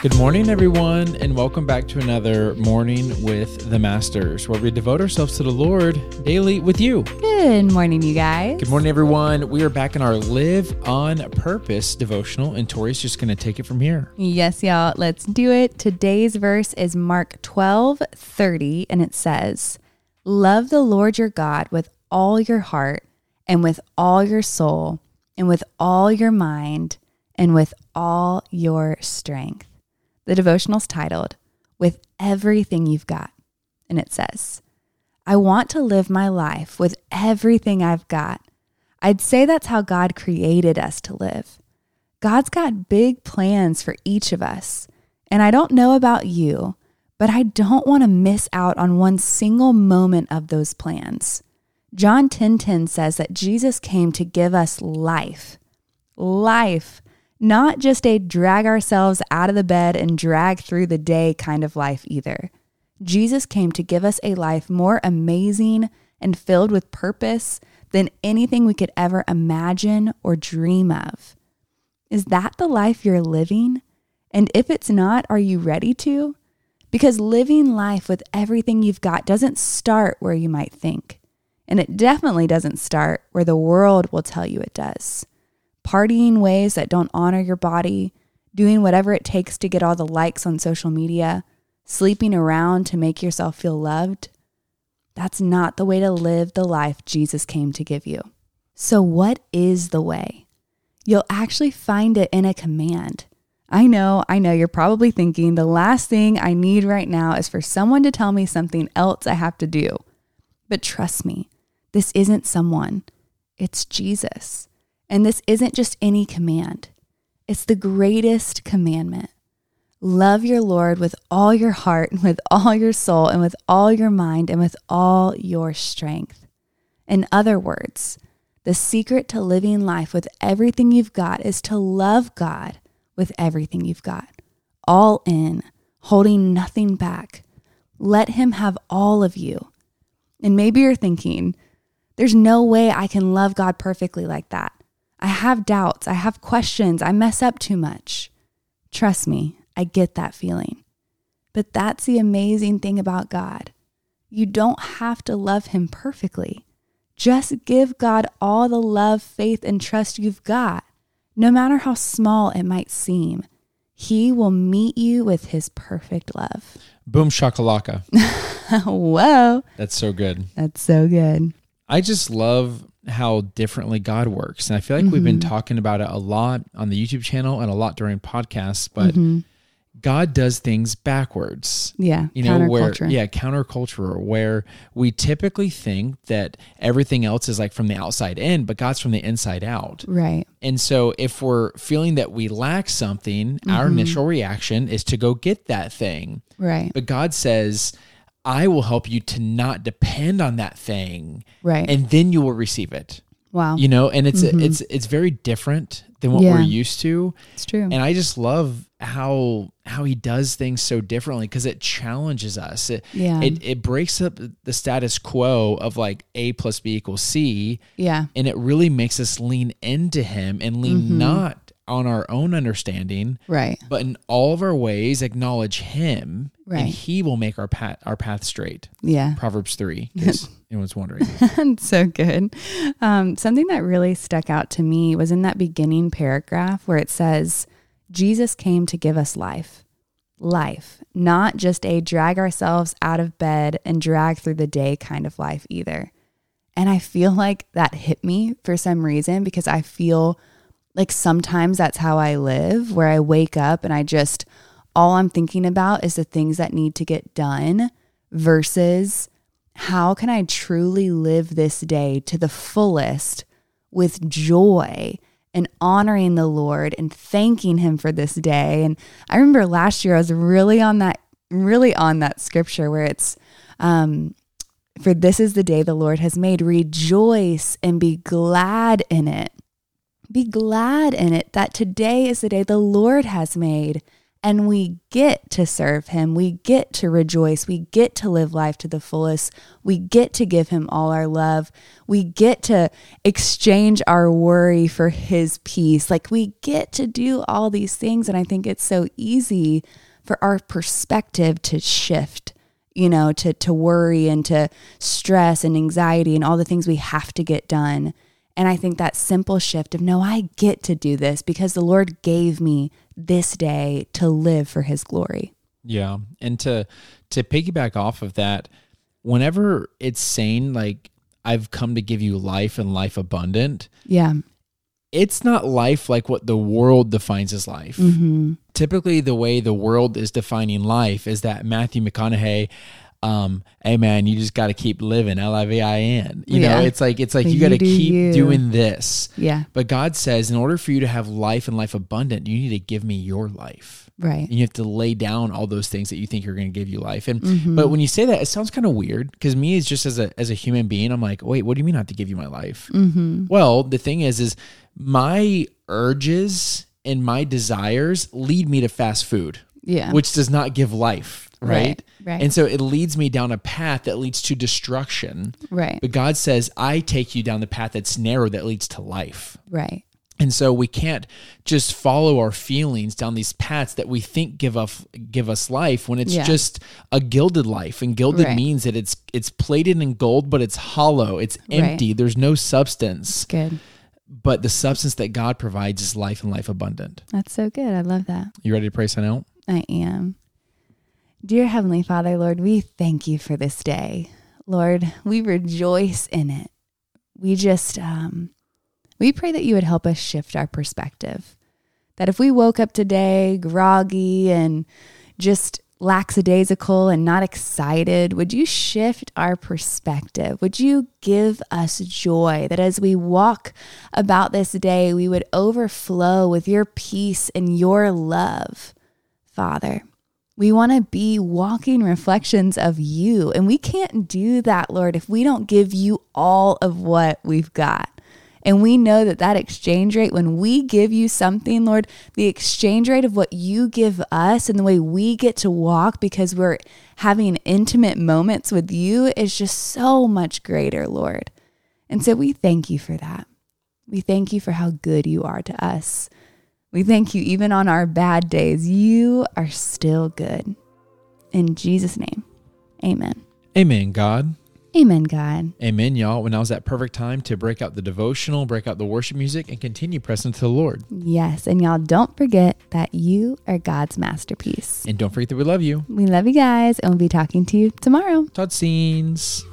Good morning, everyone, and welcome back to another Morning with the Masters, where we devote ourselves to the Lord daily with you. Good morning, you guys. Good morning, everyone. We are back in our Live on Purpose devotional, and Tori's just going to take it from here. Yes, y'all. Let's do it. Today's verse is Mark 12:30, and it says, "Love the Lord your God with all your heart and with all your soul and with all your mind and with all your strength." The devotional's titled, "With Everything You've Got." And it says, I want to live my life with everything I've got. I'd say that's how God created us to live. God's got big plans for each of us. And I don't know about you, but I don't want to miss out on one single moment of those plans. John 10:10 says that Jesus came to give us life. Life. Not just a drag ourselves out of the bed and drag through the day kind of life either. Jesus came to give us a life more amazing and filled with purpose than anything we could ever imagine or dream of. Is that the life you're living? And if it's not, are you ready to? Because living life with everything you've got doesn't start where you might think. And it definitely doesn't start where the world will tell you it does. Partying ways that don't honor your body, doing whatever it takes to get all the likes on social media, sleeping around to make yourself feel loved. That's not the way to live the life Jesus came to give you. So what is the way? You'll actually find it in a command. I know, you're probably thinking the last thing I need right now is for someone to tell me something else I have to do. But trust me, this isn't someone, it's Jesus. And this isn't just any command. It's the greatest commandment. Love your Lord with all your heart and with all your soul and with all your mind and with all your strength. In other words, the secret to living life with everything you've got is to love God with everything you've got. All in, holding nothing back. Let Him have all of you. And maybe you're thinking, there's no way I can love God perfectly like that. I have doubts, I have questions, I mess up too much. Trust me, I get that feeling. But that's the amazing thing about God. You don't have to love Him perfectly. Just give God all the love, faith, and trust you've got. No matter how small it might seem, He will meet you with His perfect love. Boom shakalaka. Whoa. That's so good. That's so good. I just love how differently God works. And I feel like we've been talking about it a lot on the YouTube channel and a lot during podcasts, but God does things backwards. Yeah. Counterculture, where we typically think that everything else is like from the outside in, but God's from the inside out. Right. And so if we're feeling that we lack something, our initial reaction is to go get that thing. Right. But God says, I will help you to not depend on that thing. Right. And then you will receive it. Wow. And it's very different than what we're used to. It's true. And I just love how He does things so differently because it challenges us. It breaks up the status quo of like A plus B equals C. Yeah. And it really makes us lean into Him and lean not on our own understanding, right? But in all of our ways, acknowledge Him, right? And He will make our path straight. Yeah. Proverbs 3, in case anyone's wondering. So good. Something that really stuck out to me was in that beginning paragraph where it says, Jesus came to give us life. Life, not just a drag ourselves out of bed and drag through the day kind of life either. And I feel like that hit me for some reason because I feel like sometimes that's how I live, where I wake up and all I'm thinking about is the things that need to get done versus how can I truly live this day to the fullest with joy and honoring the Lord and thanking Him for this day. And I remember last year I was really on that scripture where it's, for this is the day the Lord has made. Rejoice and be glad in it. Be glad in it that today is the day the Lord has made, And we get to serve him. We get to rejoice. We get to live life to the fullest. We get to give him all our love. We get to exchange our worry for his peace. Like, we get to do all these things. And I think it's so easy for our perspective to shift, to worry and to stress and anxiety and all the things we have to get done. And I think that simple shift of, no, I get to do this because the Lord gave me this day to live for his glory. Yeah. And to piggyback off of that, whenever it's saying like, I've come to give you life and life abundant. Yeah. It's not life like what the world defines as life. Mm-hmm. Typically, the way the world is defining life is that Matthew McConaughey, hey man, you just got to keep living, LIVIN. You know, it's like you got to keep doing this. Yeah. But God says, in order for you to have life and life abundant, you need to give me your life. Right. And you have to lay down all those things that you think are going to give you life. And but when you say that, it sounds kind of weird because me, is just as a human being, I'm like, wait, what do you mean I have to give you my life? Mm-hmm. Well, the thing is my urges and my desires lead me to fast food. Yeah. Which does not give life, right? Right. And so it leads me down a path that leads to destruction. Right. But God says, I take you down the path that's narrow that leads to life. Right. And so we can't just follow our feelings down these paths that we think give us life when it's just a gilded life. And gilded means that it's plated in gold, but it's hollow. It's empty. There's no substance. Good. But the substance that God provides is life and life abundant. That's so good. I love that. You ready to pray sign out? I am. Dear Heavenly Father, Lord, we thank you for this day. Lord, we rejoice in it. We just, we pray that you would help us shift our perspective. That if we woke up today groggy and just lackadaisical and not excited, would you shift our perspective? Would you give us joy that as we walk about this day, we would overflow with your peace and your love? Father, we want to be walking reflections of you, and we can't do that, Lord, if we don't give you all of what we've got. And we know that exchange rate, when we give you something, Lord, the exchange rate of what you give us and the way we get to walk because we're having intimate moments with you is just so much greater, Lord. And so we thank you for that. We thank you for how good you are to us. We thank you even on our bad days. You are still good. In Jesus' name, amen. Amen, God. Amen, God. Amen, y'all. When now's that perfect time to break out the devotional, break out the worship music, and continue pressing to the Lord. Yes, and y'all don't forget that you are God's masterpiece. And don't forget that we love you. We love you guys, and we'll be talking to you tomorrow. Todd Scenes.